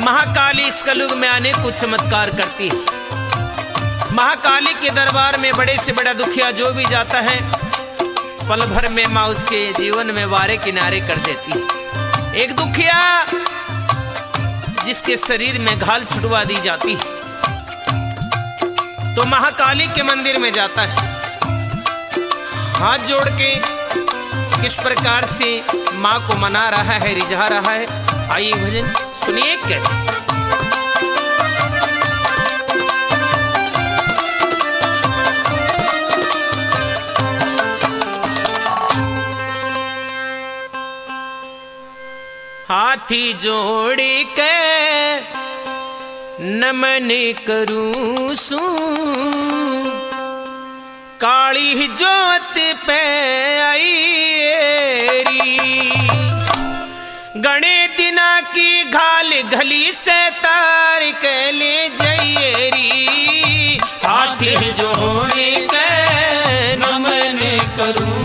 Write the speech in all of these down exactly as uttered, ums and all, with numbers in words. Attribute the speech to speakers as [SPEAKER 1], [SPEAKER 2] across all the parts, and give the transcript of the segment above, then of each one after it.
[SPEAKER 1] महाकाली इस कलयुग में अनेक कुछ चमत्कार करती है। महाकाली के दरबार में बड़े से बड़ा दुखिया जो भी जाता है पल भर में माँ उसके जीवन में वारे किनारे कर देती है। एक दुखिया जिसके शरीर में घाल छुड़वा दी जाती है तो महाकाली के मंदिर में जाता है, हाथ जोड़ के किस प्रकार से माँ को मना रहा है, रिझा रहा है। आइए भजन सुनिए कैसे। हाथी जोड़ी के नमन करूं सू काली जोत पे आईरी गणे दिना की घाल घली से तार के ले जयरी। हाथी जोड़ी के नमन करूं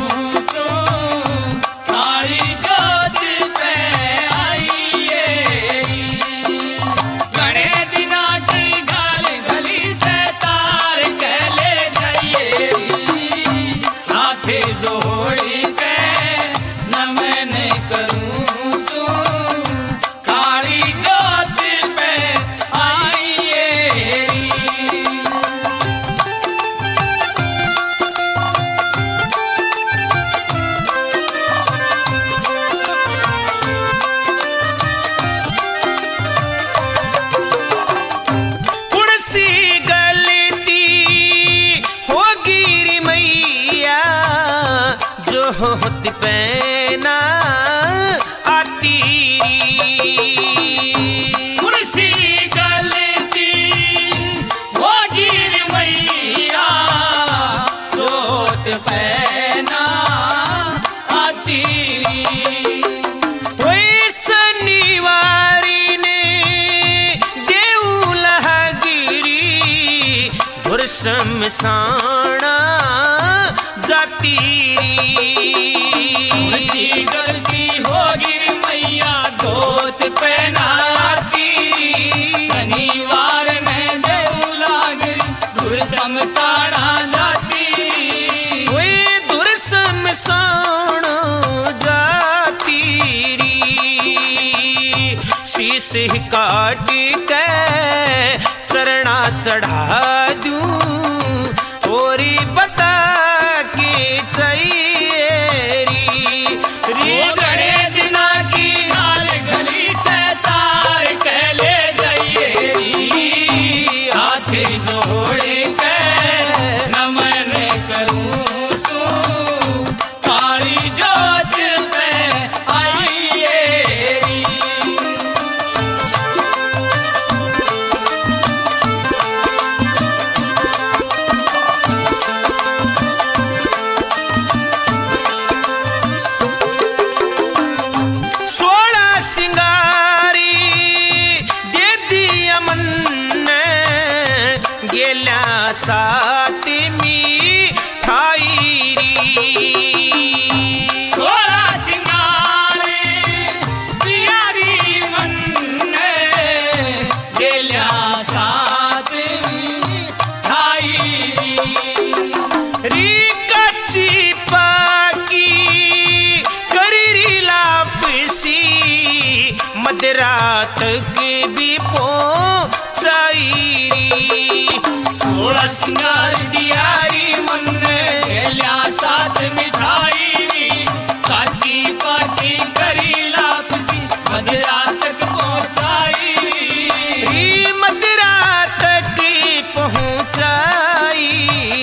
[SPEAKER 1] होती पैना आती कुर्सी गलती वो गिर मैया जोत पैना आती। कोई शनिवारी ने देऊलहा गिरी घुर शमशाना जाती। गलती होगी मैया जोत पहनाती शनिवार में देऊलाग दूर शमशाना जाती। वे दूर शमशाना जाती री शीश काट के चरणा चढ़ा दूं और बता के चाहिए सातमी ठाईरी सोला सिंगारे दियारी मन गेल्या सातमी ठाईरी री कच्ची पाकी करीरी लापसी मदरात के भी पोचाईरी। सोलह सिंगार दियारी मन गेल्या सात मिठाई काची पाटी करी लापसी मदरा तक पहुंचाई मदरा तक पहुंचाई।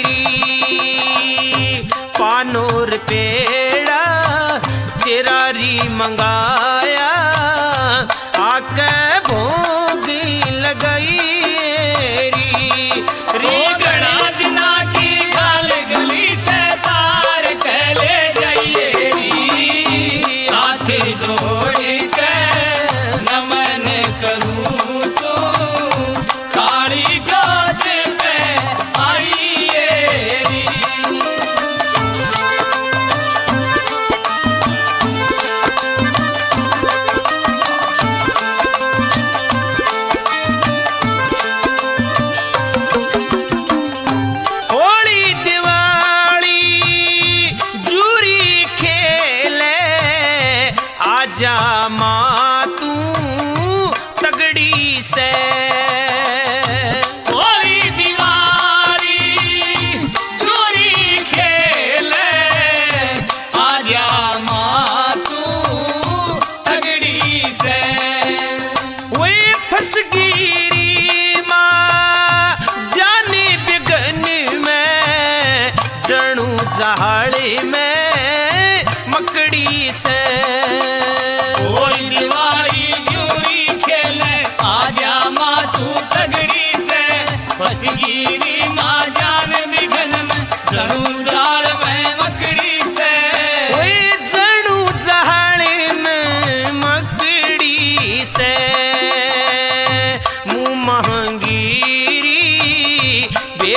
[SPEAKER 1] पानोर पेड़ा तेरा री मंगाया आके भोग लगाई।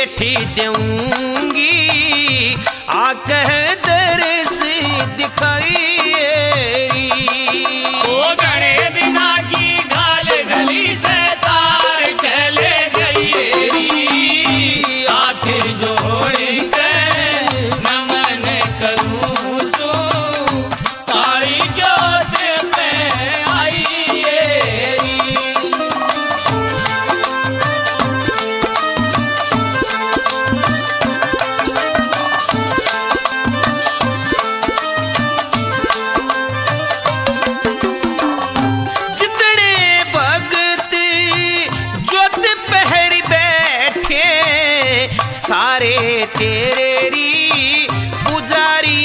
[SPEAKER 1] बेठी दूंगी आकह दर्श दिखाइए
[SPEAKER 2] ओ घने दिना की घाल गली से तार चले गई री आखिर जोड़ के नमन करूं सो काली जोत पे आई री
[SPEAKER 1] सारे तेरे री पुजारी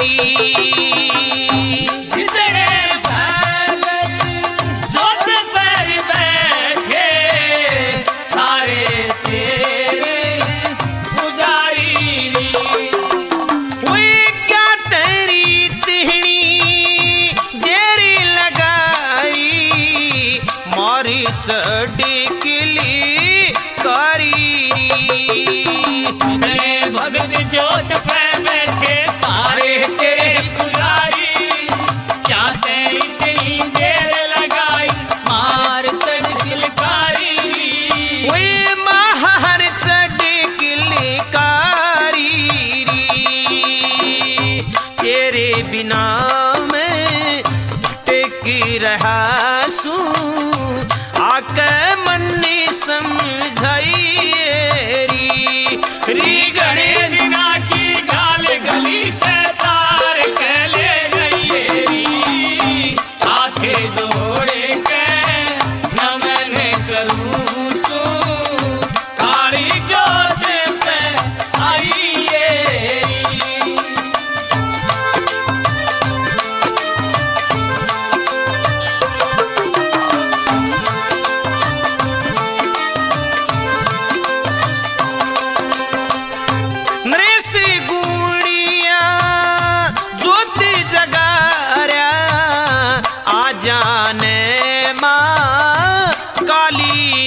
[SPEAKER 2] जितने भगत जोत पर बैठे सारे तेरे पुजारी
[SPEAKER 1] वे क्या तेरी तिहनी देरी लगाई मारी चढ़ी कारी
[SPEAKER 2] भगत जोत पे बैठे सारे तेरे पुजारी क्या ते इतनी देर लगाई मार चढ़ किलकारी
[SPEAKER 1] वे मार चढ़ किलकारी तेरे बिना मैं टेक रहा सू आके मन्नी समझाइए री
[SPEAKER 2] घने दिना की गाल गली से तार कहले गई री आखे जोड़े के नमन करूं तो काली जोत पे आई री
[SPEAKER 1] जाने माँ काली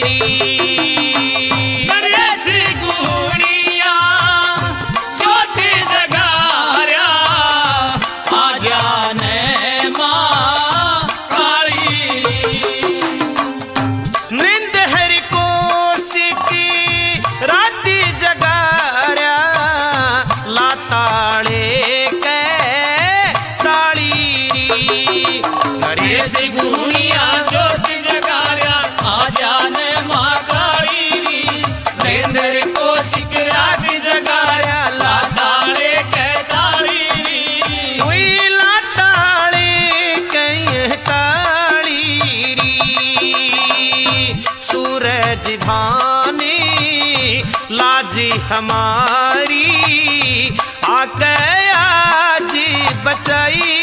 [SPEAKER 2] नरेश गुड़िया जोत जगाया आ जाने माँ काली
[SPEAKER 1] नृंद हरि कोशिकी रात जगाया लाताड़े के ताड़ी नरेश
[SPEAKER 2] गुड़िया जोत जगाया आ जाने माँ काली नरेंद्र को सिकरात जगाया लाताड़े के ताड़ी
[SPEAKER 1] हुई लाताड़े के ताड़ी सूरज भानी लाजी हमारी आके आज बचाई